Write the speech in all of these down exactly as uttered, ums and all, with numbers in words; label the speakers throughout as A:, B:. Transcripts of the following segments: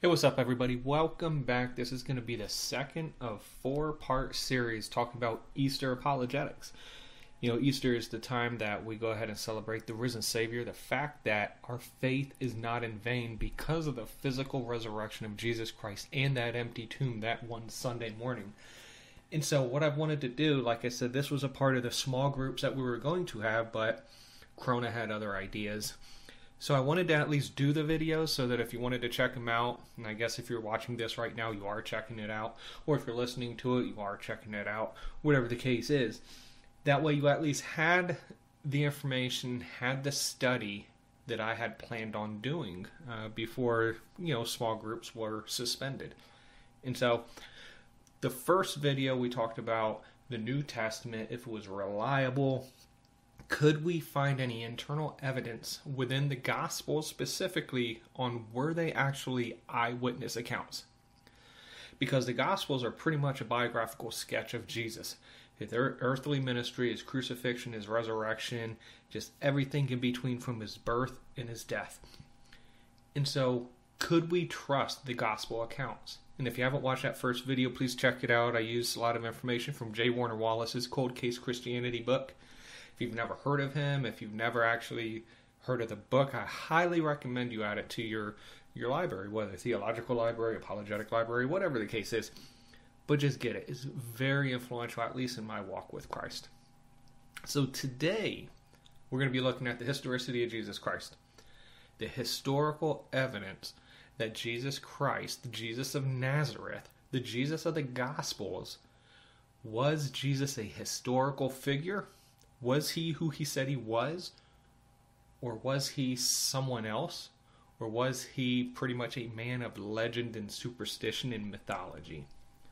A: Hey, what's up, everybody? Welcome back. This is going to be the second of four-part series talking about Easter apologetics. You know, Easter is the time that we go ahead and celebrate the risen Savior, the fact that our faith is not in vain because of the physical resurrection of Jesus Christ and that empty tomb that one Sunday morning. And so what I've wanted to do, like I said, this was a part of the small groups that we were going to have, but Corona had other ideas. So I wanted to at least do the videos so that if you wanted to check them out, and I guess if you're watching this right now, you are checking it out, or if you're listening to it, you are checking it out, whatever the case is. That way you at least had the information, had the study that I had planned on doing uh, before, you know, small groups were suspended. And so the first video we talked about the New Testament, if it was reliable. Could we find any internal evidence within the Gospels specifically on were they actually eyewitness accounts? Because the Gospels are pretty much a biographical sketch of Jesus. His earthly ministry, his crucifixion, his resurrection, just everything in between from his birth and his death. And so, could we trust the Gospel accounts? And if you haven't watched that first video, please check it out. I used a lot of information from J. Warner Wallace's Cold Case Christianity book. If you've never heard of him, if you've never actually heard of the book, I highly recommend you add it to your, your library, whether theological library, apologetic library, whatever the case is. But just get it. It's very influential, at least in my walk with Christ. So today, we're going to be looking at the historicity of Jesus Christ. The historical evidence that Jesus Christ, the Jesus of Nazareth, the Jesus of the Gospels, was Jesus a historical figure? Was he who he said he was? Or was he someone else? Or was he pretty much a man of legend and superstition and mythology?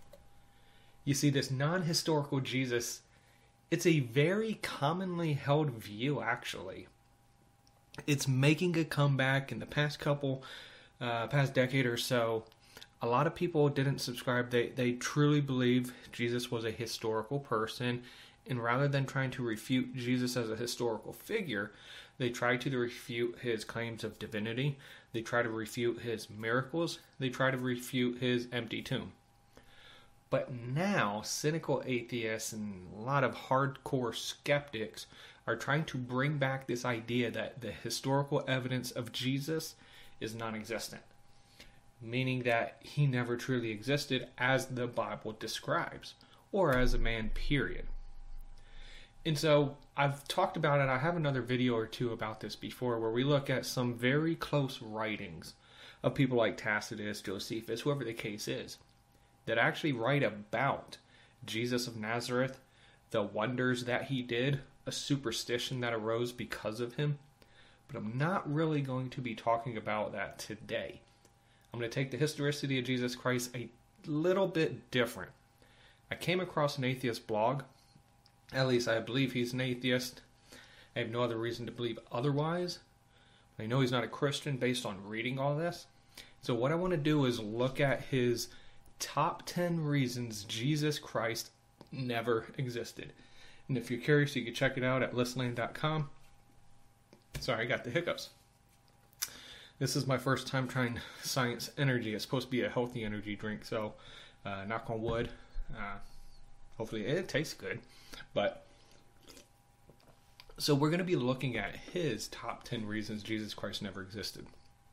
A: You see, this non-historical Jesus, it's a very commonly held view, actually. It's making a comeback in the past couple, uh, past decade or so. A lot of people didn't subscribe. They, they truly believe Jesus was a historical person. And rather than trying to refute Jesus as a historical figure, they try to refute his claims of divinity. They try to refute his miracles. They try to refute his empty tomb. But now, cynical atheists and a lot of hardcore skeptics are trying to bring back this idea that the historical evidence of Jesus is non-existent. Meaning that he never truly existed as the Bible describes, or as a man, period. And so I've talked about it. I have another video or two about this before where we look at some very close writings of people like Tacitus, Josephus, whoever the case is, that actually write about Jesus of Nazareth, the wonders that he did, a superstition that arose because of him. But I'm not really going to be talking about that today. I'm going to take the historicity of Jesus Christ a little bit different. I came across an atheist blog. At least I believe he's an atheist. I have no other reason to believe otherwise. I know he's not a Christian based on reading all this. So what I want to do is look at his top ten reasons Jesus Christ never existed. And if you're curious, you can check it out at listland dot com. Sorry, I got the hiccups. This is my first time trying Science Energy. It's supposed to be a healthy energy drink, so uh, knock on wood. Uh, hopefully it tastes good. But, so we're going to be looking at his top ten reasons Jesus Christ never existed.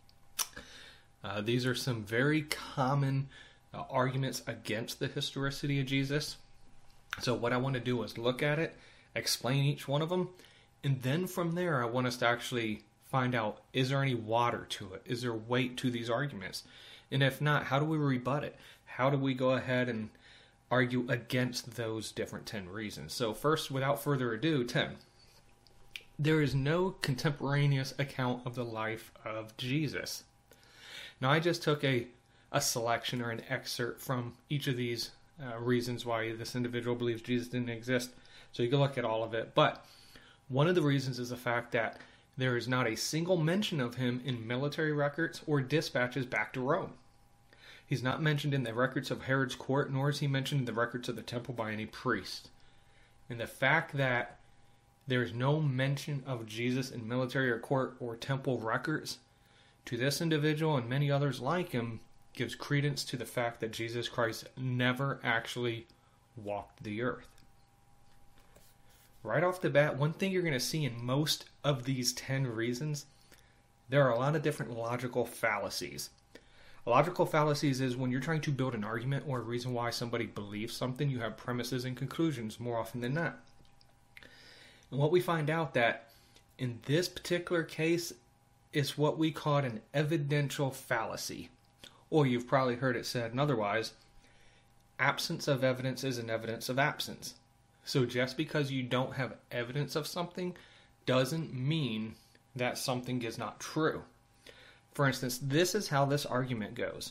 A: Uh, these are some very common uh, arguments against the historicity of Jesus. So what I want to do is look at it, explain each one of them, and then from there I want us to actually find out, is there any water to it? Is there weight to these arguments? And if not, how do we rebut it? How do we go ahead and argue against those different ten reasons? So first, without further ado, ten. There is no contemporaneous account of the life of Jesus. Now, I just took a, a selection or an excerpt from each of these uh, reasons why this individual believes Jesus didn't exist. So you can look at all of it. But one of the reasons is the fact that there is not a single mention of him in military records or dispatches back to Rome. He's not mentioned in the records of Herod's court, nor is he mentioned in the records of the temple by any priest. And the fact that there is no mention of Jesus in military or court or temple records to this individual and many others like him gives credence to the fact that Jesus Christ never actually walked the earth. Right off the bat, one thing you're going to see in most of these ten reasons, there are a lot of different logical fallacies. Logical fallacies is when you're trying to build an argument or a reason why somebody believes something, you have premises and conclusions more often than not. And what we find out that in this particular case is what we call an evidential fallacy. Or you've probably heard it said otherwise, absence of evidence is an evidence of absence. So just because you don't have evidence of something doesn't mean that something is not true. For instance, this is how this argument goes.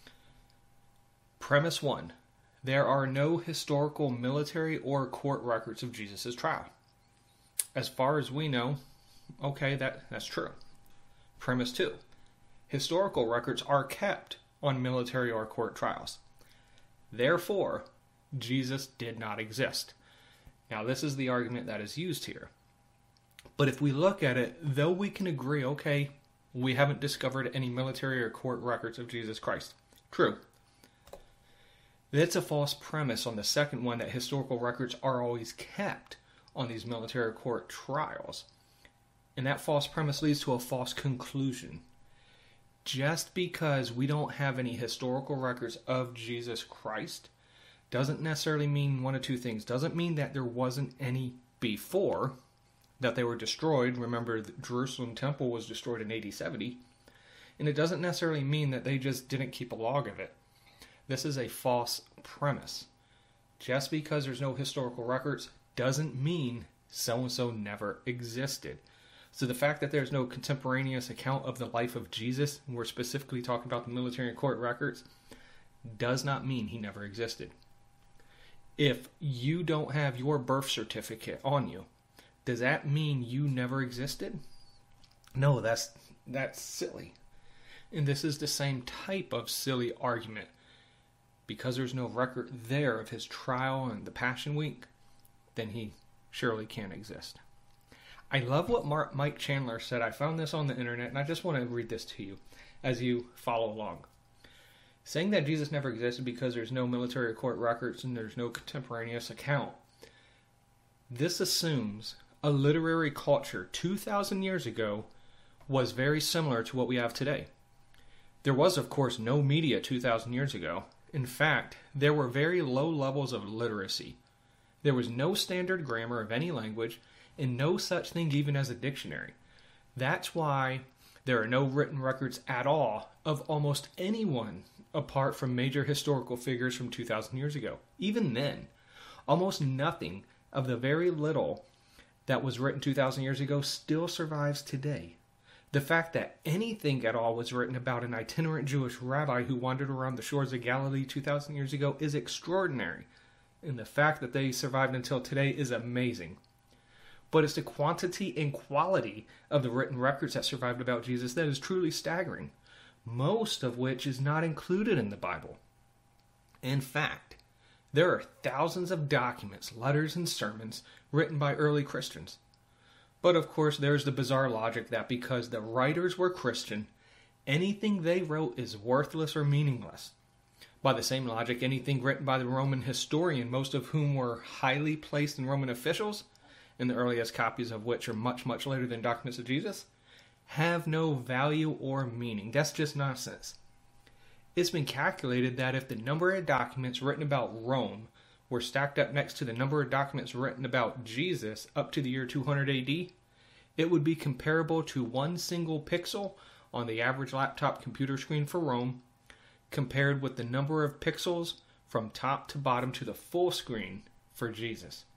A: Premise one, there are no historical military or court records of Jesus' trial. As far as we know, okay, that, that's true. Premise two, historical records are kept on military or court trials. Therefore, Jesus did not exist. Now, this is the argument that is used here. But if we look at it, though we can agree, okay, we haven't discovered any military or court records of Jesus Christ. True. That's a false premise on the second one, that historical records are always kept on these military or court trials. And that false premise leads to a false conclusion. Just because we don't have any historical records of Jesus Christ doesn't necessarily mean one of two things. Doesn't mean that there wasn't any before, that they were destroyed. Remember, the Jerusalem temple was destroyed in A D seventy. And it doesn't necessarily mean that they just didn't keep a log of it. This is a false premise. Just because there's no historical records doesn't mean so-and-so never existed. So the fact that there's no contemporaneous account of the life of Jesus, and we're specifically talking about the military and court records, does not mean he never existed. If you don't have your birth certificate on you, does that mean you never existed? No, that's that's silly. And this is the same type of silly argument. Because there's no record there of his trial and the Passion Week, then he surely can't exist. I love what Mark, Mike Chandler said. I found this on the internet, and I just want to read this to you as you follow along. Saying that Jesus never existed because there's no military or court records and there's no contemporaneous account. This assumes a literary culture two thousand years ago was very similar to what we have today. There was, of course, no media two thousand years ago. In fact, there were very low levels of literacy. There was no standard grammar of any language, and no such thing even as a dictionary. That's why there are no written records at all of almost anyone apart from major historical figures from two thousand years ago. Even then, almost nothing of the very little that was written two thousand years ago still survives today. The fact that anything at all was written about an itinerant Jewish rabbi who wandered around the shores of Galilee two thousand years ago is extraordinary. And the fact that they survived until today is amazing. But it's the quantity and quality of the written records that survived about Jesus that is truly staggering, most of which is not included in the Bible. In fact, there are thousands of documents, letters, and sermons written by early Christians. But of course, there's the bizarre logic that because the writers were Christian, anything they wrote is worthless or meaningless. By the same logic, anything written by the Roman historian, most of whom were highly placed in Roman officials, and the earliest copies of which are much, much later than documents of Jesus, have no value or meaning. That's just nonsense. It's been calculated that if the number of documents written about Rome were stacked up next to the number of documents written about Jesus up to the year two hundred A D, it would be comparable to one single pixel on the average laptop computer screen for Rome, compared with the number of pixels from top to bottom to the full screen for Jesus.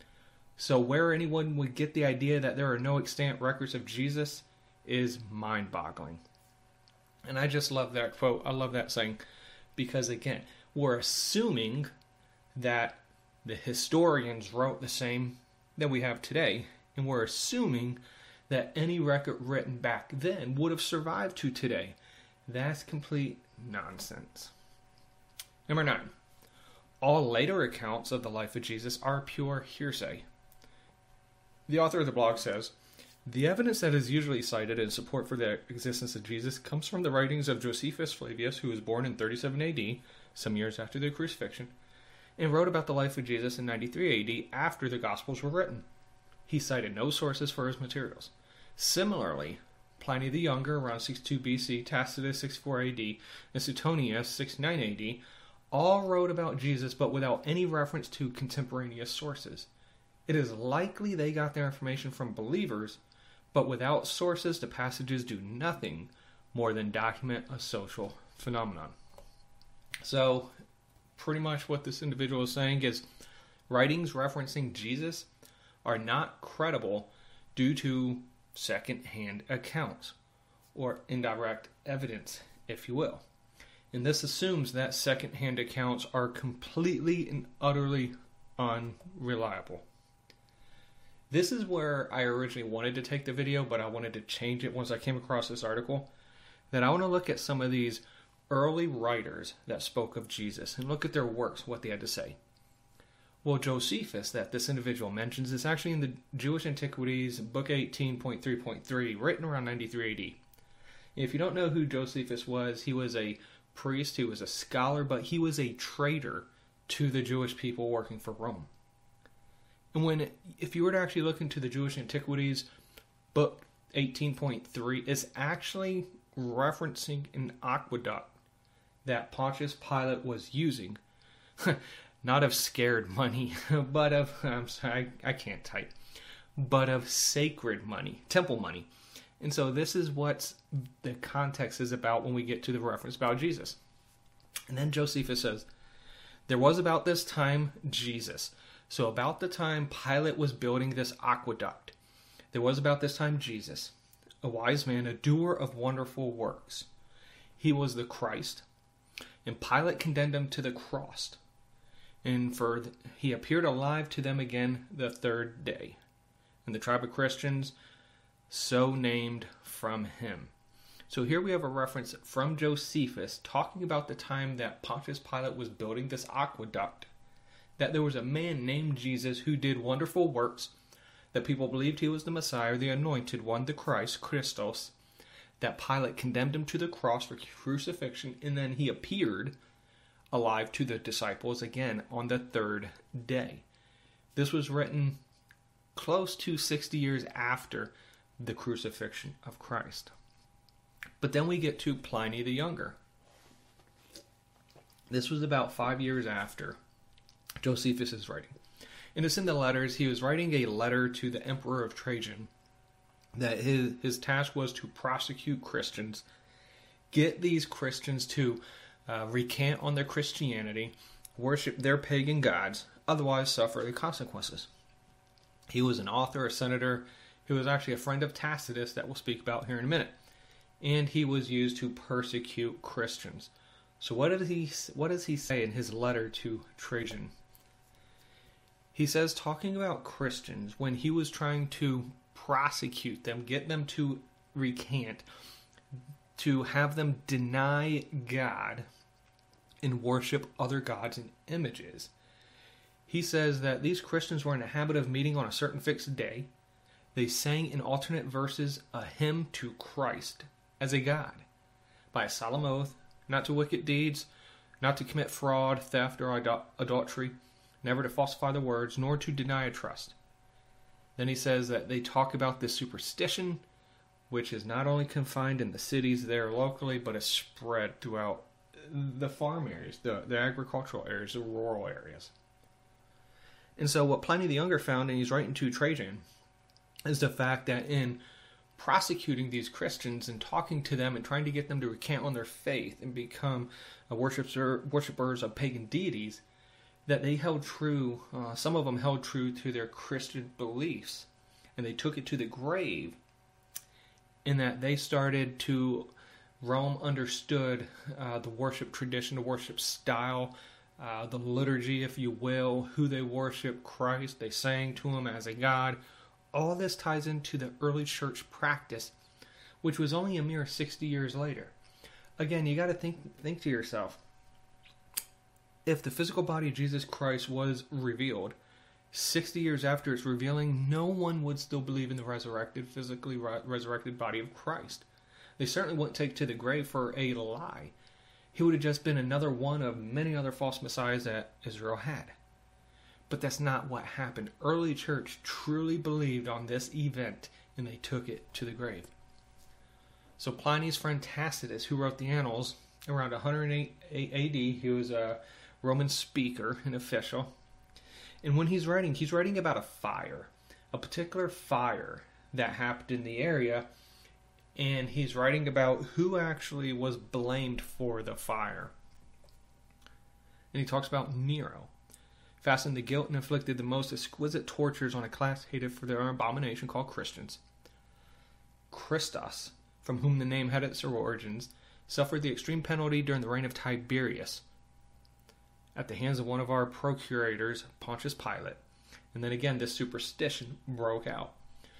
A: So where anyone would get the idea that there are no extant records of Jesus is mind-boggling. And I just love that quote. I love that saying because, again, we're assuming that the historians wrote the same that we have today, and we're assuming that any record written back then would have survived to today. That's complete nonsense. Number nine. All later accounts of the life of Jesus are pure hearsay. The author of the blog says, The evidence that is usually cited in support for the existence of Jesus comes from the writings of Josephus Flavius, who was born in thirty-seven A D, some years after the crucifixion, and wrote about the life of Jesus in ninety-three A D after the Gospels were written. He cited no sources for his materials. Similarly, Pliny the Younger, around sixty-two B C, Tacitus, sixty-four A D, and Suetonius, sixty-nine A D, all wrote about Jesus, but without any reference to contemporaneous sources. It is likely they got their information from believers, but without sources, the passages do nothing more than document a social phenomenon. So, pretty much what this individual is saying is writings referencing Jesus are not credible due to second-hand accounts, or indirect evidence, if you will. And this assumes that second-hand accounts are completely and utterly unreliable. This is where I originally wanted to take the video, but I wanted to change it once I came across this article. That I want to look at some of these early writers that spoke of Jesus and look at their works, what they had to say. Well, Josephus, that this individual mentions, is actually in the Jewish Antiquities, book eighteen point three point three, written around ninety-three A D. If you don't know who Josephus was, he was a priest, he was a scholar, but he was a traitor to the Jewish people working for Rome. And when, if you were to actually look into the Jewish Antiquities, book eighteen point three is actually referencing an aqueduct that Pontius Pilate was using. Not of scared money, but of, I'm sorry, I, I can't type, but of sacred money, temple money. And so this is what the context is about when we get to the reference about Jesus. And then Josephus says, there was about this time Jesus. So about the time Pilate was building this aqueduct, there was about this time Jesus, a wise man, a doer of wonderful works. He was the Christ, and Pilate condemned him to the cross. And for the, he appeared alive to them again the third day. And the tribe of Christians, so named from him. So here we have a reference from Josephus talking about the time that Pontius Pilate was building this aqueduct. That there was a man named Jesus who did wonderful works, that people believed he was the Messiah, the anointed one, the Christ, Christos, that Pilate condemned him to the cross for crucifixion, and then he appeared alive to the disciples again on the third day. This was written close to sixty years after the crucifixion of Christ. But then we get to Pliny the Younger. This was about five years after Josephus is writing. And it's in the letters. He was writing a letter to the Emperor of Trajan that his, his task was to prosecute Christians, get these Christians to uh, recant on their Christianity, worship their pagan gods, otherwise suffer the consequences. He was an author, a senator, who was actually a friend of Tacitus that we'll speak about here in a minute. And he was used to persecute Christians. So what did he what does he say in his letter to Trajan? He says, talking about Christians, when he was trying to prosecute them, get them to recant, to have them deny God and worship other gods and images. He says that these Christians were in the habit of meeting on a certain fixed day. They sang in alternate verses a hymn to Christ as a God, by a solemn oath, not to wicked deeds, not to commit fraud, theft, or adultery, never to falsify the words, nor to deny a trust. Then he says that they talk about this superstition, which is not only confined in the cities there locally, but is spread throughout the farm areas, the, the agricultural areas, the rural areas. And so what Pliny the Younger found, and he's writing to Trajan, is the fact that in prosecuting these Christians and talking to them and trying to get them to recant on their faith and become a worshiper, worshippers of pagan deities, that they held true, uh, some of them held true to their Christian beliefs, and they took it to the grave, in that they started to, Rome understood uh, the worship tradition, the worship style, uh, the liturgy, if you will, who they worship, Christ, they sang to him as a God. All this ties into the early church practice, which was only a mere sixty years later. Again, you got to think think to yourself, if the physical body of Jesus Christ was revealed, sixty years after its revealing, no one would still believe in the resurrected, physically re- resurrected body of Christ. They certainly wouldn't take to the grave for a lie. He would have just been another one of many other false messiahs that Israel had. But that's not what happened. Early church truly believed on this event, and they took it to the grave. So Pliny's friend Tacitus, who wrote the Annals around one hundred eight A D, he was a Roman speaker, an official. And when he's writing, he's writing about a fire, a particular fire that happened in the area, and he's writing about who actually was blamed for the fire. And he talks about Nero, fastened the guilt and inflicted the most exquisite tortures on a class hated for their abomination called Christians. Christos, from whom the name had its origins, suffered the extreme penalty during the reign of Tiberius at the hands of one of our procurators, Pontius Pilate. And then again, this superstition broke out.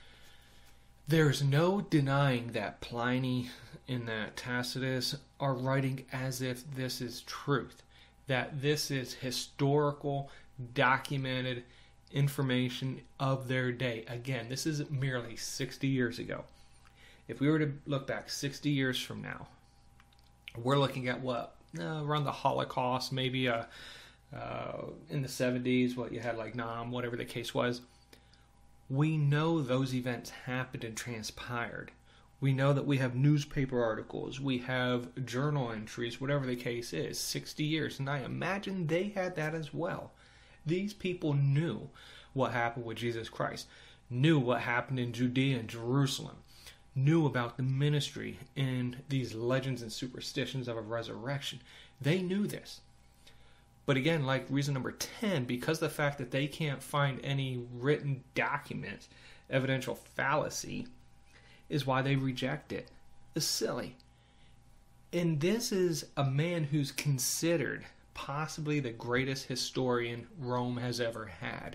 A: There's no denying that Pliny and that Tacitus are writing as if this is truth, that this is historical, documented information of their day. Again, this is merely sixty years ago. If we were to look back sixty years from now, we're looking at what? Uh, around the Holocaust, maybe uh, uh, in the seventies, what you had like Nam, whatever the case was. We know those events happened and transpired. We know that we have newspaper articles, we have journal entries, whatever the case is, sixty years. And I imagine they had that as well. These people knew what happened with Jesus Christ, knew what happened in Judea and Jerusalem, knew about the ministry and these legends and superstitions of a resurrection. They knew this. But again, like reason number ten, because of the fact that they can't find any written documents, evidential fallacy, is why they reject it. It's silly. And this is a man who's considered possibly the greatest historian Rome has ever had.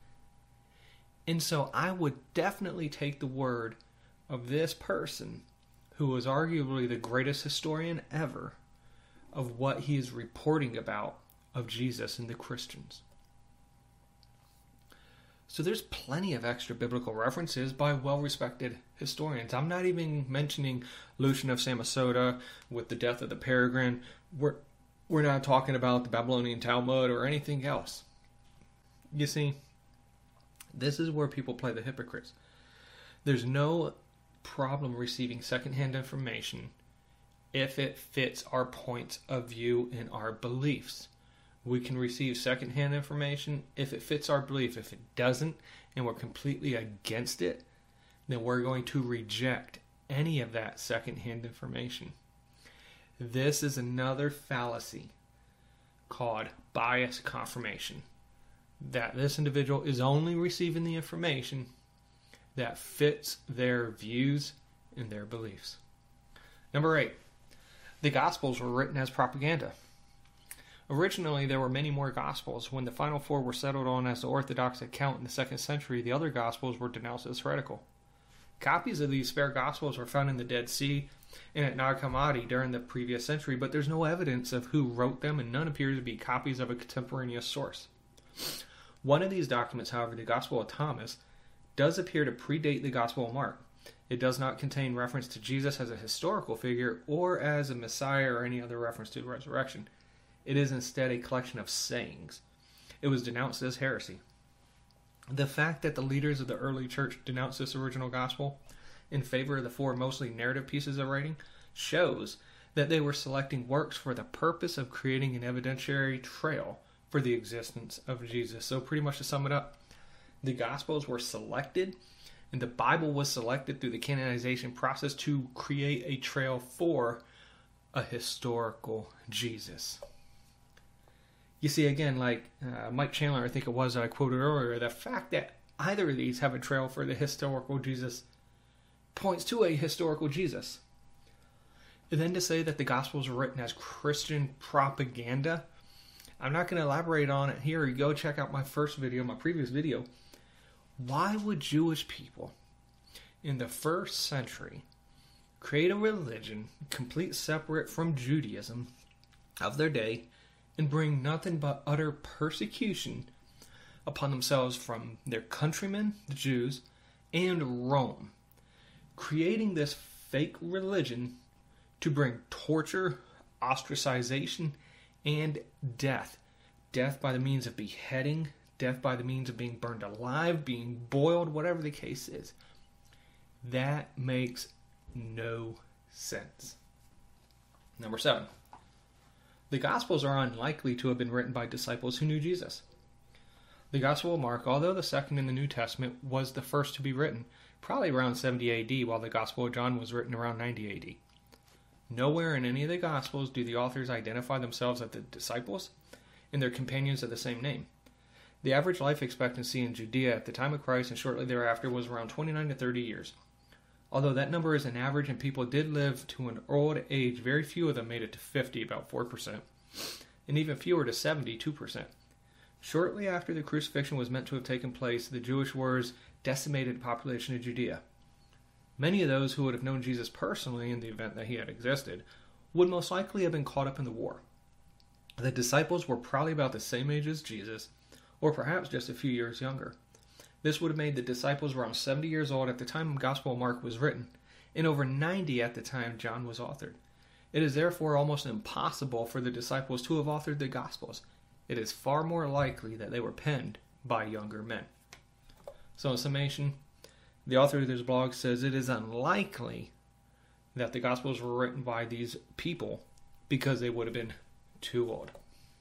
A: And so I would definitely take the word of this person, who was arguably the greatest historian ever, of what he is reporting about of Jesus and the Christians. So there's plenty of extra biblical references by well-respected historians. I'm not even mentioning Lucian of Samosata with the death of the Peregrine. We're, we're not talking about the Babylonian Talmud or anything else. You see, this is where people play the hypocrites. There's no problem receiving secondhand information if it fits our points of view and our beliefs. We can receive secondhand information if it fits our belief. If it doesn't, and we're completely against it, then we're going to reject any of that secondhand information. This is another fallacy called bias confirmation, that this individual is only receiving the information that fits their views and their beliefs. Number eight, the Gospels were written as propaganda. Originally, there were many more Gospels. When the final four were settled on as the Orthodox account in the second century, the other Gospels were denounced as heretical. Copies of these spare Gospels were found in the Dead Sea and at Nag Hammadi during the previous century, but there's no evidence of who wrote them, and none appear to be copies of a contemporaneous source. One of these documents, however, the Gospel of Thomas, does appear to predate the Gospel of Mark. It does not contain reference to Jesus as a historical figure or as a Messiah or any other reference to the resurrection. It is instead a collection of sayings. It was denounced as heresy. The fact that the leaders of the early church denounced this original gospel in favor of the four mostly narrative pieces of writing shows that they were selecting works for the purpose of creating an evidentiary trail for the existence of Jesus. So pretty much to sum it up, the Gospels were selected, and the Bible was selected through the canonization process to create a trail for a historical Jesus. You see, again, like uh, Mike Chandler, I think it was, that I quoted earlier, the fact that either of these have a trail for the historical Jesus points to a historical Jesus. And then to say that the Gospels were written as Christian propaganda, I'm not going to elaborate on it here. You go check out my first video, my previous video. Why would Jewish people in the first century create a religion complete separate from Judaism of their day and bring nothing but utter persecution upon themselves from their countrymen, the Jews, and Rome, creating this fake religion to bring torture, ostracization, and death. Death by the means of beheading, death by the means of being burned alive, being boiled, whatever the case is. That makes no sense. Number seven. The Gospels are unlikely to have been written by disciples who knew Jesus. The Gospel of Mark, although the second in the New Testament, was the first to be written, probably around seventy A D, while the Gospel of John was written around ninety A D. Nowhere in any of the Gospels do the authors identify themselves as the disciples and their companions of the same name. The average life expectancy in Judea at the time of Christ and shortly thereafter was around twenty-nine to thirty years. Although that number is an average and people did live to an old age, very few of them made it to fifty, about four percent, and even fewer to seventy, two percent. Shortly after the crucifixion was meant to have taken place, the Jewish wars decimated the population of Judea. Many of those who would have known Jesus personally in the event that he had existed would most likely have been caught up in the war. The disciples were probably about the same age as Jesus, or perhaps just a few years younger. This would have made the disciples around seventy years old at the time the Gospel of Mark was written, and over ninety at the time John was authored. It is therefore almost impossible for the disciples to have authored the Gospels. It is far more likely that they were penned by younger men. So in summation, the author of this blog says it is unlikely that the Gospels were written by these people because they would have been too old.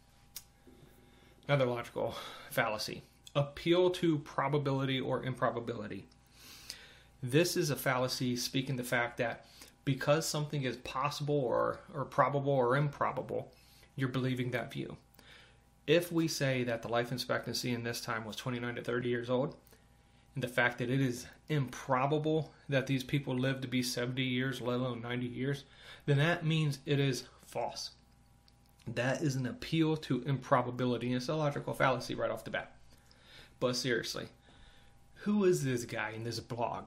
A: Another logical fallacy. Appeal to probability or improbability. This is a fallacy speaking the fact that because something is possible or, or probable or improbable, you're believing that view. If we say that the life expectancy in this time was twenty-nine to thirty years old, and the fact that it is improbable that these people live to be seventy years, let alone ninety years, then that means it is false. That is an appeal to improbability, and it's a logical fallacy right off the bat. But seriously, who is this guy in this blog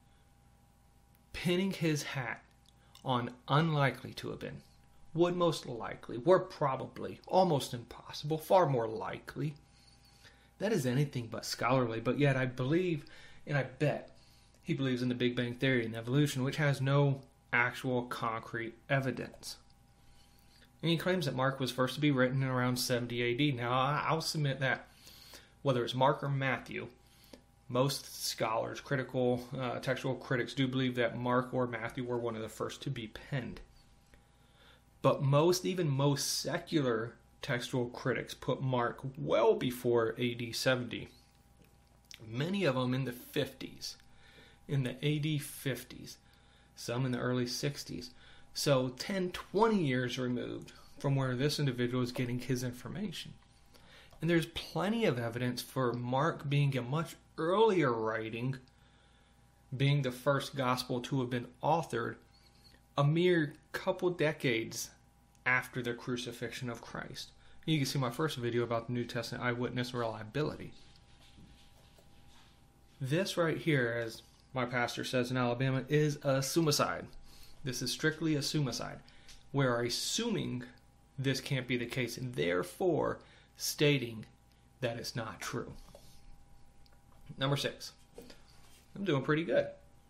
A: pinning his hat on unlikely to have been, would most likely, were probably, almost impossible, far more likely? That is anything but scholarly, but yet I believe, and I bet, he believes in the Big Bang Theory and evolution, which has no actual concrete evidence. And he claims that Mark was first to be written in around seventy A D. Now, I'll submit that whether it's Mark or Matthew, most scholars, critical, uh, textual critics do believe that Mark or Matthew were one of the first to be penned. But most, even most secular textual critics put Mark well before A D seventy. Many of them in the fifties, in the A D fifties, some in the early sixties. So ten, twenty years removed from where this individual is getting his information. And there's plenty of evidence for Mark being a much earlier writing, being the first gospel to have been authored a mere couple decades after the crucifixion of Christ. You can see my first video about the New Testament eyewitness reliability. This right here, as my pastor says in Alabama, is a suicide. This is strictly a suicide. We're assuming this can't be the case, and therefore stating that it's not true. Number six. I'm doing pretty good.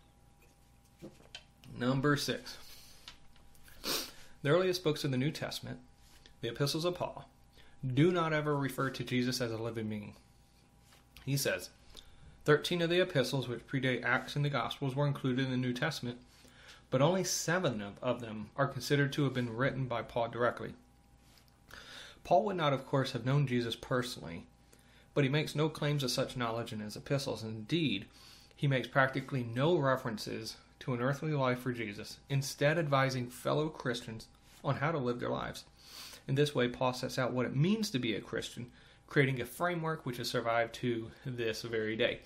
A: Number six. The earliest books of the New Testament, the epistles of Paul, do not ever refer to Jesus as a living being. He says, thirteen of the epistles, which predate Acts and the Gospels, were included in the New Testament, but only seven of, of them are considered to have been written by Paul directly. Paul would not, of course, have known Jesus personally, but he makes no claims of such knowledge in his epistles. Indeed, he makes practically no references to an earthly life for Jesus, instead advising fellow Christians on how to live their lives. In this way, Paul sets out what it means to be a Christian, creating a framework which has survived to this very day.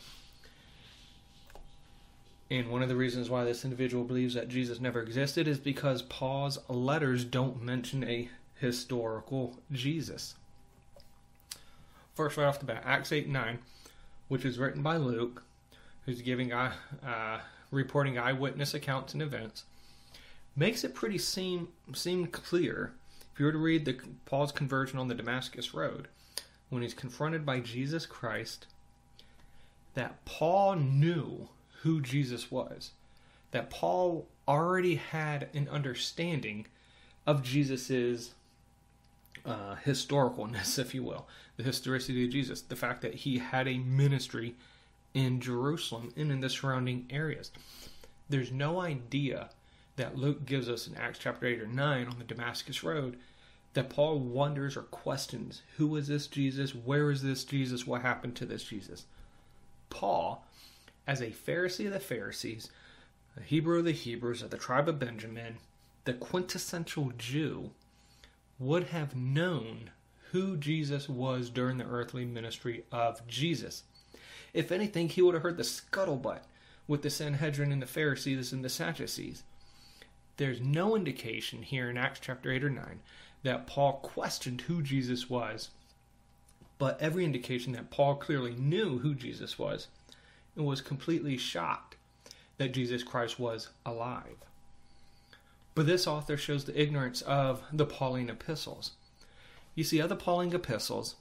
A: And one of the reasons why this individual believes that Jesus never existed is because Paul's letters don't mention a historical Jesus. First, right off the bat, Acts eight and nine, which is written by Luke, who's giving uh, uh, reporting eyewitness accounts and events, makes it pretty seem seem clear. If you were to read the Paul's conversion on the Damascus Road, when he's confronted by Jesus Christ, that Paul knew who Jesus was. That Paul already had an understanding of Jesus's uh, historicalness, if you will. The historicity of Jesus. The fact that he had a ministry in Jerusalem and in the surrounding areas. There's no idea that Luke gives us in Acts chapter eight or nine on the Damascus Road that Paul wonders or questions, who is this Jesus? Where is this Jesus? What happened to this Jesus? Paul, as a Pharisee of the Pharisees, a Hebrew of the Hebrews, of the tribe of Benjamin, the quintessential Jew, would have known who Jesus was during the earthly ministry of Jesus. If anything, he would have heard the scuttlebutt with the Sanhedrin and the Pharisees and the Sadducees. There's no indication here in Acts chapter eight or nine that Paul questioned who Jesus was, but every indication that Paul clearly knew who Jesus was and was completely shocked that Jesus Christ was alive. But this author shows the ignorance of the Pauline epistles. You see, other Pauline epistles,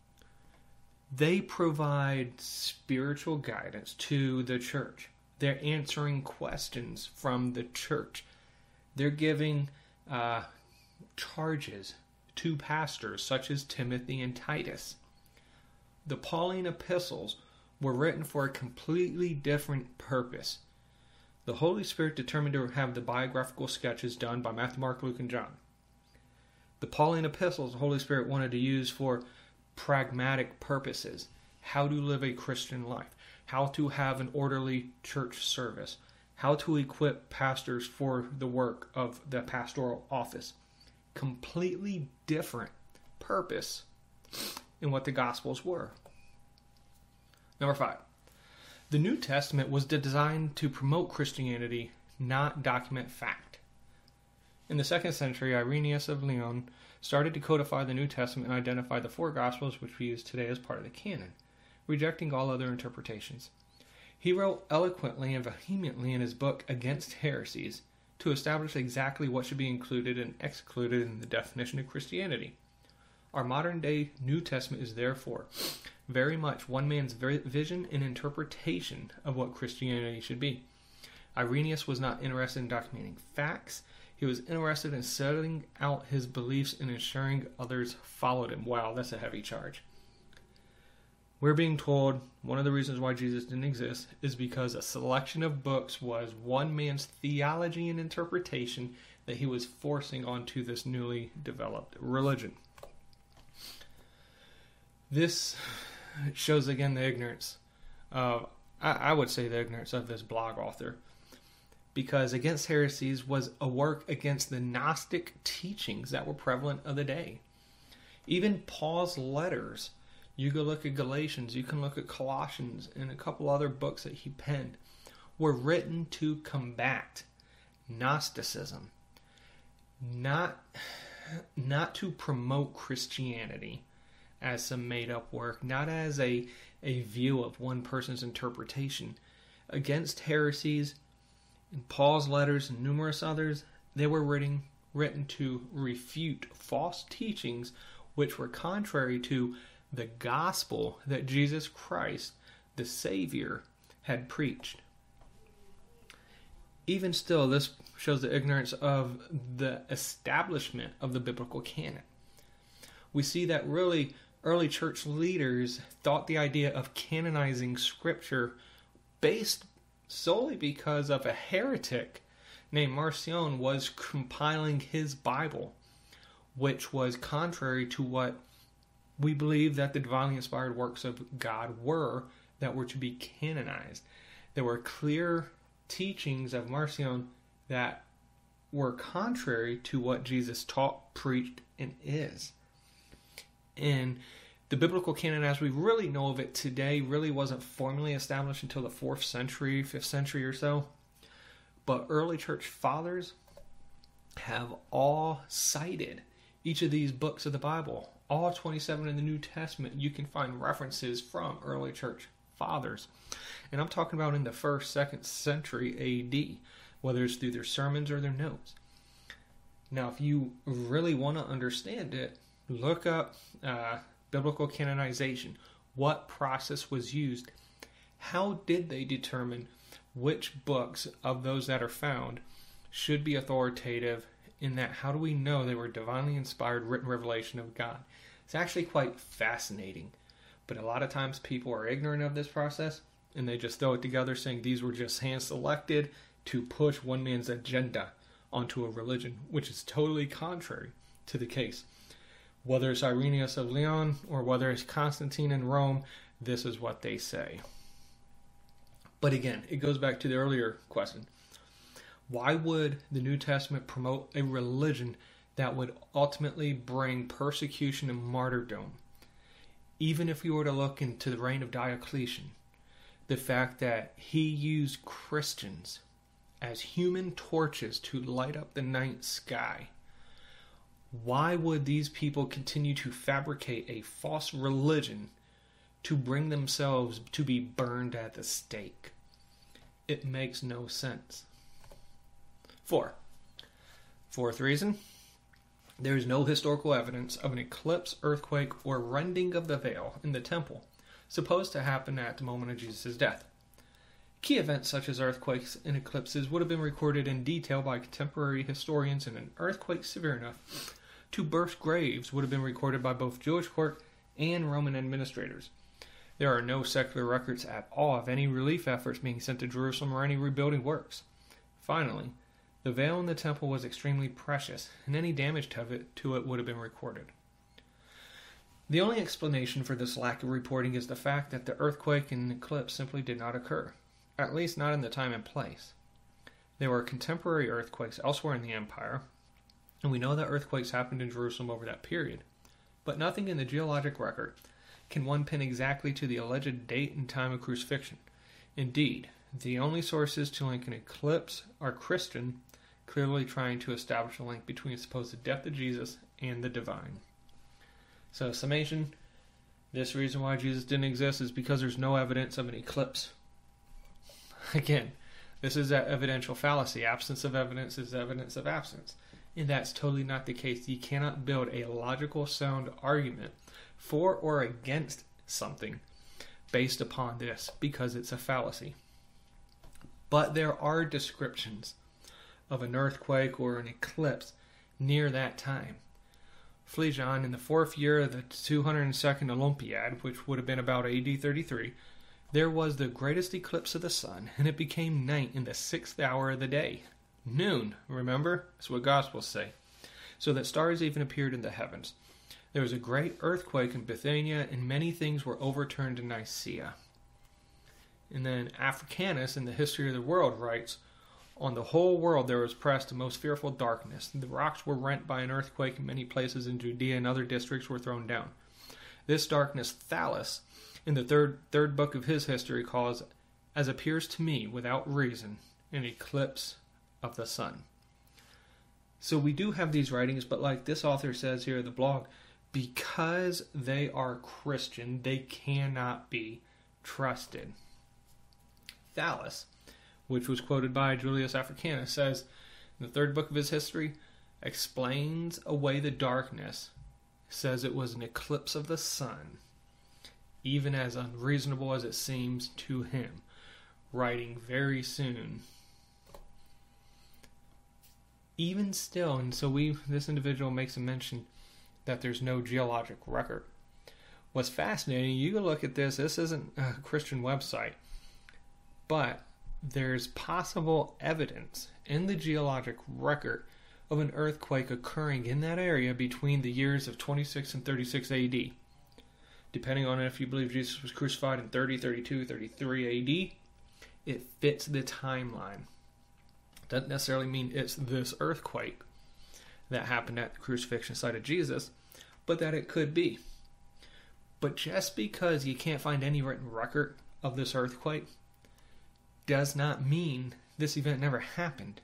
A: they provide spiritual guidance to the church. They're answering questions from the church. They're giving uh, charges to pastors such as Timothy and Titus. The Pauline epistles were written for a completely different purpose. The Holy Spirit determined to have the biographical sketches done by Matthew, Mark, Luke, and John. The Pauline epistles the Holy Spirit wanted to use for pragmatic purposes. How to live a Christian life. How to have an orderly church service. How to equip pastors for the work of the pastoral office. Completely different purpose in what the Gospels were. Number five. The New Testament was designed to promote Christianity, not document fact. In the second century, Irenaeus of Lyon started to codify the New Testament and identify the four Gospels which we use today as part of the canon, rejecting all other interpretations. He wrote eloquently and vehemently in his book Against Heresies to establish exactly what should be included and excluded in the definition of Christianity. Our modern-day New Testament is therefore very much one man's vision and interpretation of what Christianity should be. Irenaeus was not interested in documenting facts. He was interested in setting out his beliefs and ensuring others followed him. Wow, that's a heavy charge. We're being told one of the reasons why Jesus didn't exist is because a selection of books was one man's theology and interpretation that he was forcing onto this newly developed religion. This shows again the ignorance of, I, I would say the ignorance of this blog author. Because Against Heresies was a work against the Gnostic teachings that were prevalent of the day. Even Paul's letters, you can look at Galatians, you can look at Colossians, and a couple other books that he penned, were written to combat Gnosticism. Not, not to promote Christianity as some made-up work, not as a, a view of one person's interpretation. Against Heresies, in Paul's letters and numerous others, they were written, written to refute false teachings which were contrary to the gospel that Jesus Christ, the Savior, had preached. Even still, this shows the ignorance of the establishment of the biblical canon. We see that really early church leaders thought the idea of canonizing Scripture based solely because of a heretic named Marcion was compiling his Bible, which was contrary to what we believe that the divinely inspired works of God were that were to be canonized. There were clear teachings of Marcion that were contrary to what Jesus taught, preached, and is. And the biblical canon as we really know of it today really wasn't formally established until the fourth century, fifth century or so. But early church fathers have all cited each of these books of the Bible. All twenty-seven in the New Testament, you can find references from early church fathers. And I'm talking about in the first, second century A D, whether it's through their sermons or their notes. Now, if you really want to understand it, look up uh, biblical canonization. What process was used? How did they determine which books of those that are found should be authoritative? In that, how do we know they were divinely inspired written revelation of God? It's actually quite fascinating. But a lot of times people are ignorant of this process, and they just throw it together saying these were just hand-selected to push one man's agenda onto a religion, which is totally contrary to the case. Whether it's Irenaeus of Lyon or whether it's Constantine in Rome, this is what they say. But again, it goes back to the earlier question. Why would the New Testament promote a religion that would ultimately bring persecution and martyrdom? Even if you were to look into the reign of Diocletian, the fact that he used Christians as human torches to light up the night sky, why would these people continue to fabricate a false religion to bring themselves to be burned at the stake? It makes no sense. Four. Fourth reason, there is no historical evidence of an eclipse, earthquake, or rending of the veil in the temple supposed to happen at the moment of Jesus' death. Key events such as earthquakes and eclipses would have been recorded in detail by contemporary historians, and an earthquake severe enough to burst graves would have been recorded by both Jewish court and Roman administrators. There are no secular records at all of any relief efforts being sent to Jerusalem or any rebuilding works. Finally, the veil in the temple was extremely precious, and any damage to it, to it would have been recorded. The only explanation for this lack of reporting is the fact that the earthquake and eclipse simply did not occur, at least not in the time and place. There were contemporary earthquakes elsewhere in the empire, and we know that earthquakes happened in Jerusalem over that period, but nothing in the geologic record can one pin exactly to the alleged date and time of crucifixion. Indeed, the only sources to link an eclipse are Christian, clearly trying to establish a link between the supposed death of Jesus and the divine. So, summation, this reason why Jesus didn't exist is because there's no evidence of an eclipse. Again, this is that evidential fallacy. Absence of evidence is evidence of absence. And that's totally not the case. You cannot build a logical, sound argument for or against something based upon this because it's a fallacy. But there are descriptions of an earthquake or an eclipse near that time. Phlegon, in the fourth year of the two hundred second Olympiad, which would have been about A D thirty-three, there was the greatest eclipse of the sun, and it became night in the sixth hour of the day. Noon, remember? That's what Gospels say. So that stars even appeared in the heavens. There was a great earthquake in Bithynia, and many things were overturned in Nicaea. And then Africanus, in the History of the World, writes, on the whole world there was pressed a most fearful darkness. The rocks were rent by an earthquake, and many places in Judea and other districts were thrown down. This darkness Thales, in the third third book of his history, calls, as appears to me, without reason, an eclipse of the sun. So we do have these writings, but like this author says here in the blog, because they are Christian, they cannot be trusted. Thales, which was quoted by Julius Africanus, says in the third book of his history, explains away the darkness, says it was an eclipse of the sun, even as unreasonable as it seems to him, writing very soon. Even still, and so we, this individual makes a mention that there's no geologic record. What's fascinating, you can look at this, this isn't a Christian website, but there's possible evidence in the geologic record of an earthquake occurring in that area between the years of twenty-six and thirty-six A D. Depending on if you believe Jesus was crucified in thirty, thirty-two, thirty-three A D, it fits the timeline. Doesn't necessarily mean it's this earthquake that happened at the crucifixion site of Jesus, but that it could be. But just because you can't find any written record of this earthquake does not mean this event never happened.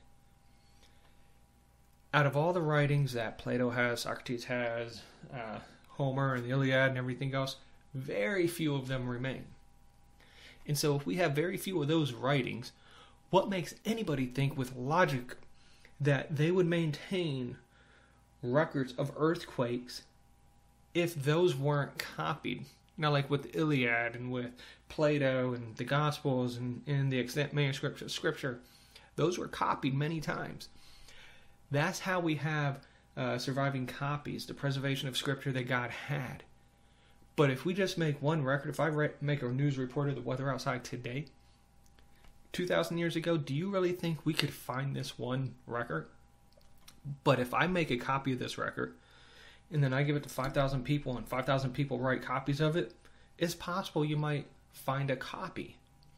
A: Out of all the writings that Plato has, Socrates has, uh, Homer and the Iliad and everything else, very few of them remain. And so if we have very few of those writings, what makes anybody think with logic that they would maintain records of earthquakes if those weren't copied, now like with the Iliad and with Plato and the Gospels and, and the extant manuscripts of Scripture, those were copied many times. That's how we have uh, surviving copies, the preservation of Scripture that God had. But if we just make one record, if I re- make a news report of the weather outside today, two thousand years ago, do you really think we could find this one record? But if I make a copy of this record, and then I give it to five thousand people, and five thousand people write copies of it, it's possible you might find a copy.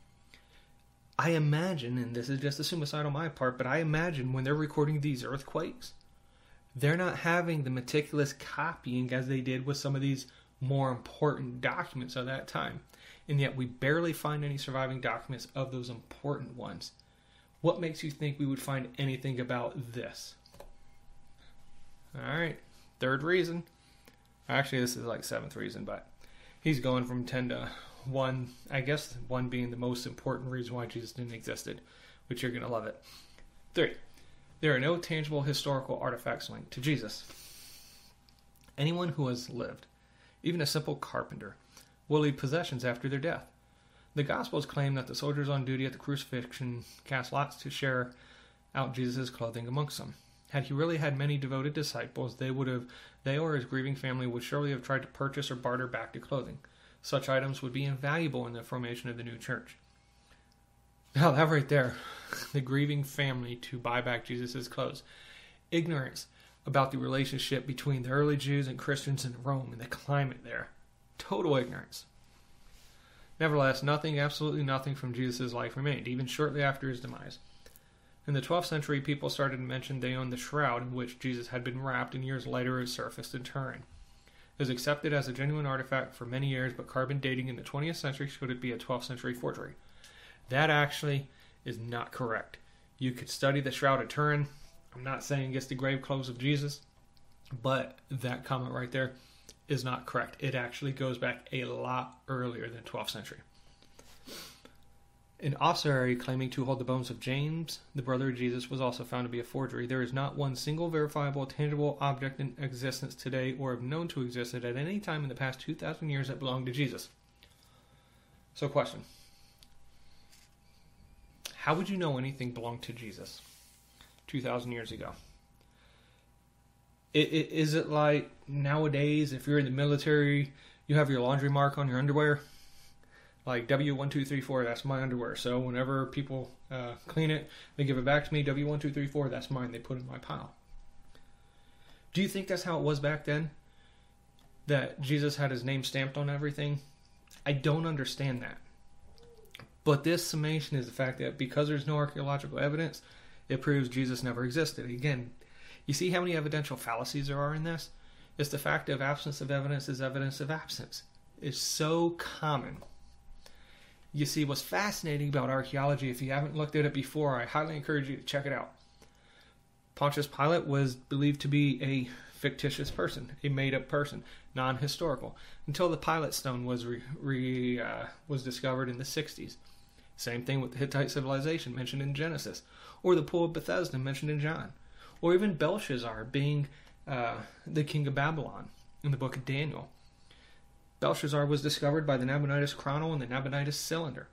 A: I imagine, and this is just a suicide on my part, but I imagine when they're recording these earthquakes, they're not having the meticulous copying as they did with some of these more important documents of that time. And yet we barely find any surviving documents of those important ones. What makes you think we would find anything about this? Alright, third reason. Actually, this is like seventh reason, but he's going from ten to one. I guess one being the most important reason why Jesus didn't existed, which you're going to love it. Three, there are no tangible historical artifacts linked to Jesus. Anyone who has lived, even a simple carpenter, will leave possessions after their death. The Gospels claim that the soldiers on duty at the crucifixion cast lots to share out Jesus' clothing amongst them. Had he really had many devoted disciples, they would have, they or his grieving family would surely have tried to purchase or barter back the clothing. Such items would be invaluable in the formation of the new church. Now that right there, the grieving family to buy back Jesus' clothes. Ignorance about the relationship between the early Jews and Christians in Rome and the climate there. Total ignorance. Nevertheless, nothing, absolutely nothing from Jesus' life remained, even shortly after his demise. In the twelfth century, people started to mention they owned the shroud in which Jesus had been wrapped, and years later it surfaced in Turin. It was accepted as a genuine artifact for many years, but carbon dating in the twentieth century showed it to be a twelfth century forgery. That actually is not correct. You could study the Shroud of Turin. I'm not saying it's the grave clothes of Jesus, but that comment right there is not correct. It actually goes back a lot earlier than twelfth century. An ossuary claiming to hold the bones of James, the brother of Jesus, was also found to be a forgery. There is not one single verifiable, tangible object in existence today or have known to exist at any time in the past two thousand years that belonged to Jesus. So question. How would you know anything belonged to Jesus two thousand years ago? It, it, is it like nowadays, if you're in the military, you have your laundry mark on your underwear? Like W one two three four, that's my underwear. So whenever people uh, clean it, they give it back to me. W one two three four, that's mine. They put it in my pile. Do you think that's how it was back then? That Jesus had his name stamped on everything? I don't understand that. But this summation is the fact that because there's no archaeological evidence, it proves Jesus never existed. Again, you see how many evidential fallacies there are in this? It's the fact of absence of evidence is evidence of absence. It's so common. You see, what's fascinating about archaeology, if you haven't looked at it before, I highly encourage you to check it out. Pontius Pilate was believed to be a fictitious person, a made-up person, non-historical, until the Pilate stone was re, re, uh, was discovered in the sixties. Same thing with the Hittite civilization mentioned in Genesis, or the Pool of Bethesda mentioned in John, or even Belshazzar being uh, the king of Babylon in the book of Daniel. Belshazzar was discovered by the Nabonidus Chronicle and the Nabonidus Cylinder.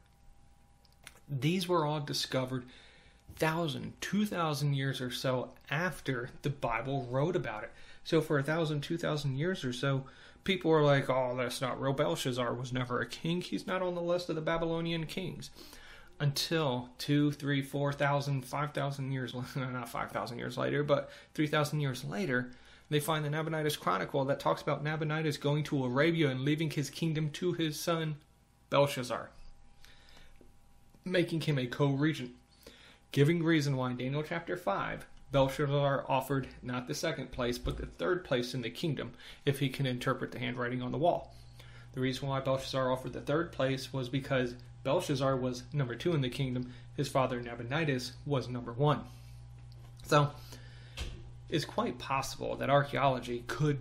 A: These were all discovered thousand, two thousand years or so after the Bible wrote about it. So for a thousand, two thousand years or so, people were like, "Oh, that's not real. Belshazzar was never a king. He's not on the list of the Babylonian kings." Until two, three, four thousand, five thousand years, not five thousand years later, but three thousand years later, they find the Nabonidus Chronicle that talks about Nabonidus going to Arabia and leaving his kingdom to his son Belshazzar, making him a co-regent, giving reason why in Daniel chapter five, Belshazzar offered not the second place, but the third place in the kingdom, if he can interpret the handwriting on the wall. The reason why Belshazzar offered the third place was because Belshazzar was number two in the kingdom. His father Nabonidus was number one. So, it's quite possible that archaeology could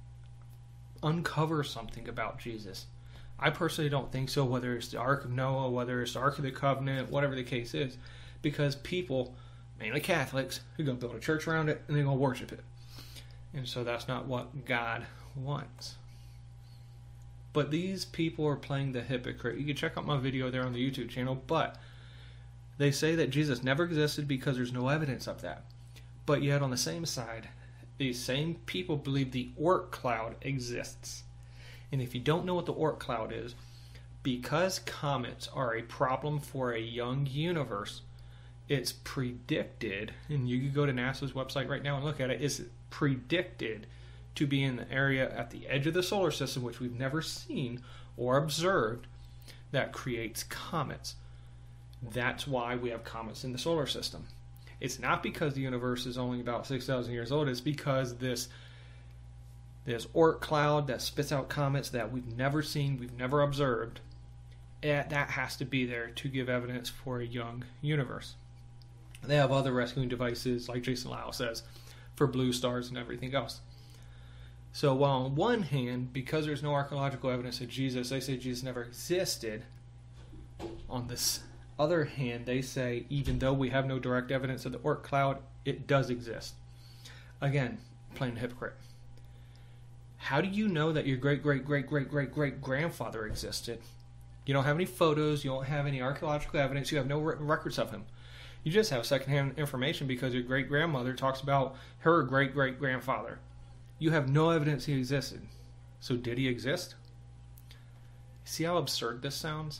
A: uncover something about Jesus. I personally don't think so, whether it's the Ark of Noah, whether it's the Ark of the Covenant, whatever the case is, because people, mainly Catholics, are going to build a church around it and they're going to worship it. And so that's not what God wants. But these people are playing the hypocrite. You can check out my video there on the YouTube channel, but they say that Jesus never existed because there's no evidence of that. But yet on the same side, these same people believe the Oort cloud exists. And if you don't know what the Oort cloud is, because comets are a problem for a young universe, it's predicted, and you can go to NASA's website right now and look at it, it's predicted to be in the area at the edge of the solar system, which we've never seen or observed, that creates comets. That's why we have comets in the solar system. It's not because the universe is only about six thousand years old. It's because this, this Oort cloud that spits out comets that we've never seen, we've never observed, that has to be there to give evidence for a young universe. They have other rescuing devices, like Jason Lau says, for blue stars and everything else. So while on one hand, because there's no archaeological evidence of Jesus, they say Jesus never existed. On this other hand, they say even though we have no direct evidence of the Oort cloud, it does exist. Again, playing the hypocrite. How do you know that your great great great great great great grandfather existed? You don't have any photos, you don't have any archaeological evidence, you have no written records of him. You just have secondhand information because your great grandmother talks about her great great grandfather. You have no evidence he existed. So did he exist? See how absurd this sounds?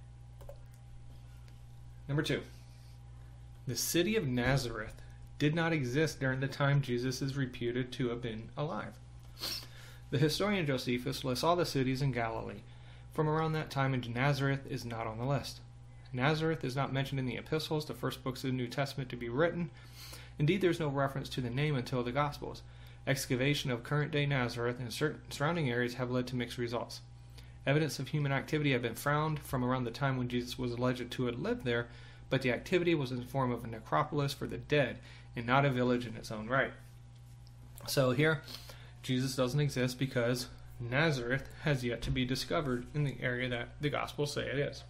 A: Number two, the city of Nazareth did not exist during the time Jesus is reputed to have been alive. The historian Josephus lists all the cities in Galilee from around that time, and Nazareth is not on the list. Nazareth is not mentioned in the epistles, the first books of the New Testament to be written. Indeed, there's no reference to the name until the Gospels. Excavation of current-day Nazareth and certain surrounding areas have led to mixed results. Evidence of human activity had been found from around the time when Jesus was alleged to have lived there, but the activity was in the form of a necropolis for the dead and not a village in its own right. So here, Jesus doesn't exist because Nazareth has yet to be discovered in the area that the Gospels say it is.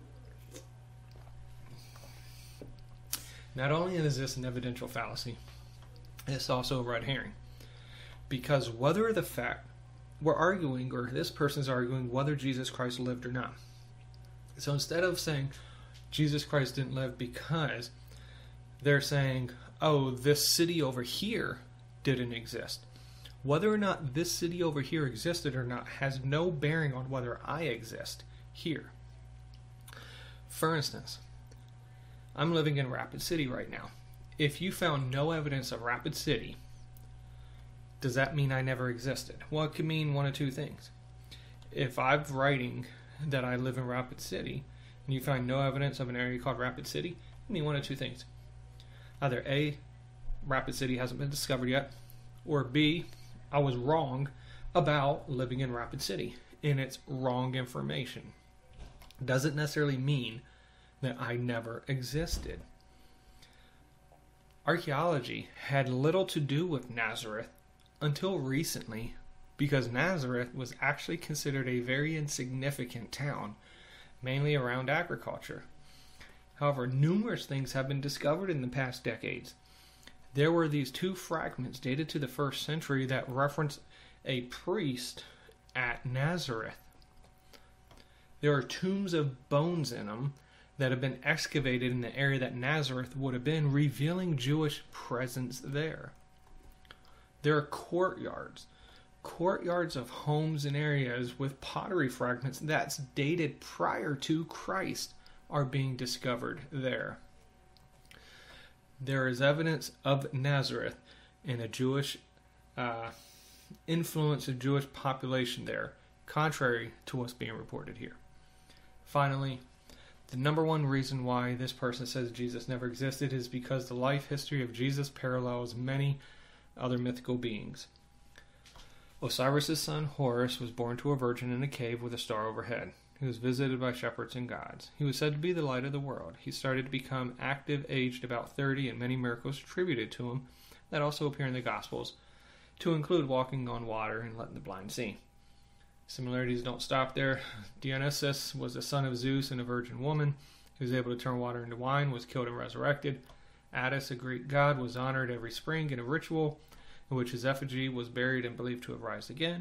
A: Not only is this an evidential fallacy, it's also a red herring. Because whether the fact we're arguing, or this person's arguing, whether Jesus Christ lived or not. So instead of saying Jesus Christ didn't live because, they're saying, oh, this city over here didn't exist. Whether or not this city over here existed or not has no bearing on whether I exist here. For instance, I'm living in Rapid City right now. If you found no evidence of Rapid City, does that mean I never existed? Well, it could mean one of two things. If I'm writing that I live in Rapid City, and you find no evidence of an area called Rapid City, it can mean one of two things. Either A, Rapid City hasn't been discovered yet, or B, I was wrong about living in Rapid City, and it's wrong information. Doesn't necessarily mean that I never existed. Archaeology had little to do with Nazareth until recently, because Nazareth was actually considered a very insignificant town, mainly around agriculture. However, numerous things have been discovered in the past decades. There were these two fragments dated to the first century that reference a priest at Nazareth. There are tombs of bones in them that have been excavated in the area that Nazareth would have been, revealing Jewish presence there. There are courtyards, courtyards of homes and areas with pottery fragments that's dated prior to Christ are being discovered there. There is evidence of Nazareth and a Jewish uh, influence of Jewish population there, contrary to what's being reported here. Finally, the number one reason why this person says Jesus never existed is because the life history of Jesus parallels many other mythical beings. Osiris' son Horus was born to a virgin in a cave with a star overhead. He was visited by shepherds and gods. He was said to be the light of the world. He started to become active, aged about thirty, and many miracles attributed to him that also appear in the Gospels, to include walking on water and letting the blind see. Similarities don't stop there. Dionysus was the son of Zeus and a virgin woman. He was able to turn water into wine, was killed and resurrected. Attis, a Greek god, was honored every spring in a ritual in which his effigy was buried and believed to have risen again.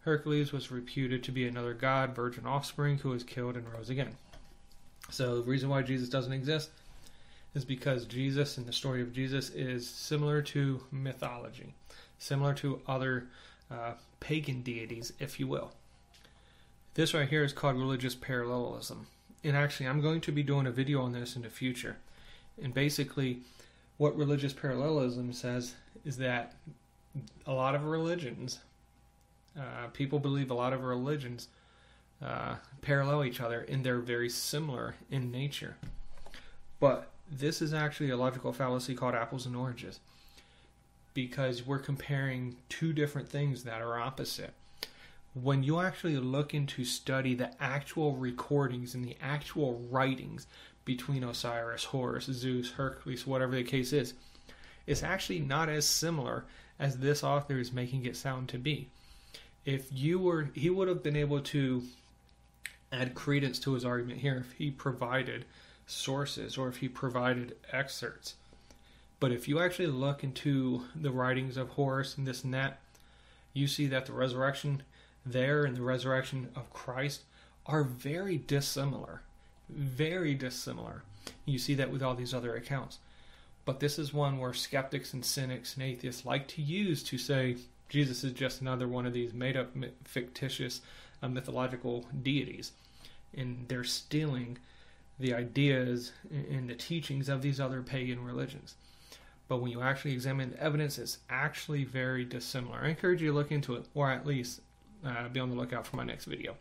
A: Hercules was reputed to be another god, virgin offspring, who was killed and rose again. So the reason why Jesus doesn't exist is because Jesus and the story of Jesus is similar to mythology, similar to other uh, pagan deities, if you will. This right here is called religious parallelism. And actually, I'm going to be doing a video on this in the future. And basically, what religious parallelism says is that a lot of religions, uh, people believe a lot of religions uh, parallel each other, and they're very similar in nature. But this is actually a logical fallacy called apples and oranges, because we're comparing two different things that are opposite. When you actually look into study the actual recordings and the actual writings between Osiris, Horus, Zeus, Hercules, whatever the case is, it's actually not as similar as this author is making it sound to be. If you were, he would have been able to add credence to his argument here if he provided sources or if he provided excerpts. But if you actually look into the writings of Horus and this and that, you see that the resurrection there and the resurrection of Christ are very dissimilar. Very dissimilar. You see that with all these other accounts. But this is one where skeptics and cynics and atheists like to use to say Jesus is just another one of these made-up, fictitious, uh, mythological deities. And they're stealing the ideas and the teachings of these other pagan religions. But when you actually examine the evidence, it's actually very dissimilar. I encourage you to look into it, or at least uh, be on the lookout for my next video.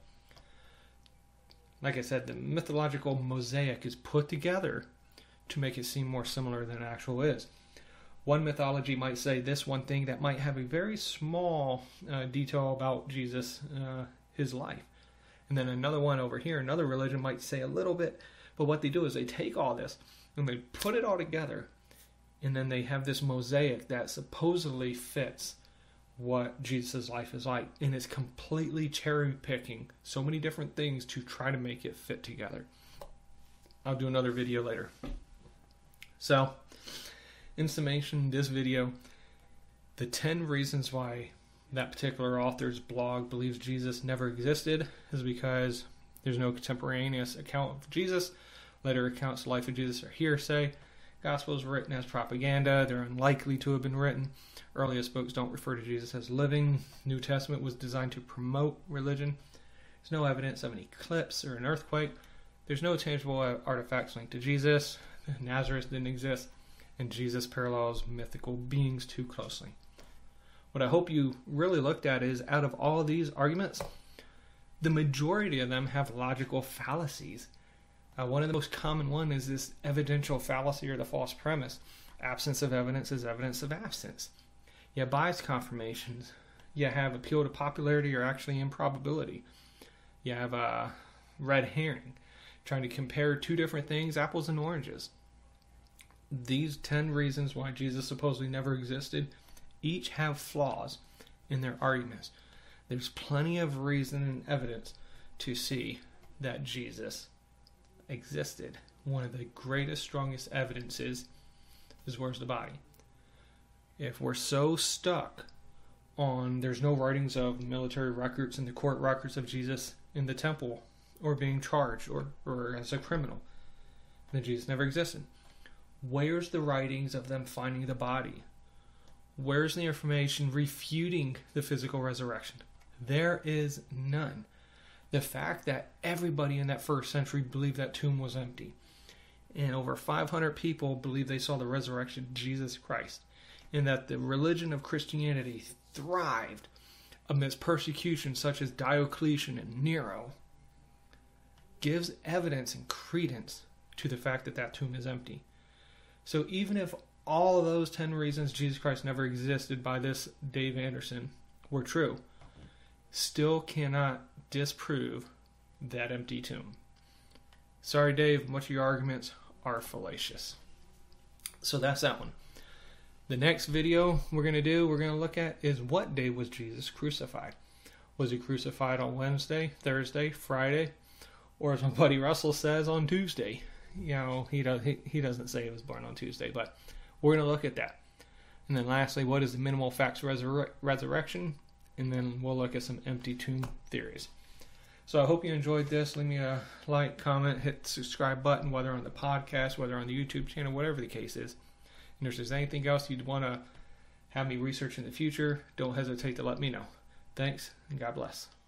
A: Like I said, the mythological mosaic is put together to make it seem more similar than it actually is. One mythology might say this one thing that might have a very small uh, detail about Jesus, uh, his life. And then another one over here, another religion might say a little bit, but what they do is they take all this and they put it all together, and then they have this mosaic that supposedly fits what Jesus' life is like, and it's completely cherry-picking so many different things to try to make it fit together. I'll do another video later. So, in summation, this video, the ten reasons why that particular author's blog believes Jesus never existed is because there's no contemporaneous account of Jesus. Later accounts of the life of Jesus are hearsay. Gospels written as propaganda. They're unlikely to have been written. Earliest books don't refer to Jesus as living. New Testament was designed to promote religion. There's no evidence of an eclipse or an earthquake. There's no tangible artifacts linked to Jesus. Nazareth didn't exist. And Jesus parallels mythical beings too closely. What I hope you really looked at is, out of all of these arguments, the majority of them have logical fallacies. Uh, one of the most common one is this evidential fallacy, or the false premise. Absence of evidence is evidence of absence. You have bias confirmations. You have appeal to popularity or actually improbability. You have a red herring, trying to compare two different things, apples and oranges. These ten reasons why Jesus supposedly never existed each have flaws in their arguments. There's plenty of reason and evidence to see that Jesus existed. One of the greatest, strongest evidences is, where's the body? If we're so stuck on there's no writings of military records and the court records of Jesus in the temple or being charged or, or as a criminal, then Jesus never existed. Where's the writings of them finding the body? Where's the information refuting the physical resurrection? There is none. The fact that everybody in that first century believed that tomb was empty, and over five hundred people believed they saw the resurrection of Jesus Christ, and that the religion of Christianity thrived amidst persecution such as Diocletian and Nero, gives evidence and credence to the fact that that tomb is empty. So even if all of those ten reasons Jesus Christ never existed by this Dave Anderson were true, still cannot disprove that empty tomb. Sorry, Dave, much of your arguments are fallacious. So that's that one. The next video we're going to do, we're going to look at, is what day was Jesus crucified? Was he crucified on Wednesday, Thursday, Friday, or as my buddy Russell says, on Tuesday? You know, he, does, he, he doesn't say he was born on Tuesday, but we're going to look at that. And then lastly, what is the minimal facts resur- resurrection? and then we'll look at some empty tomb theories. So I hope you enjoyed this. Leave me a like, comment, hit the subscribe button, whether on the podcast, whether on the YouTube channel, whatever the case is. And if there's anything else you'd want to have me research in the future, don't hesitate to let me know. Thanks, and God bless.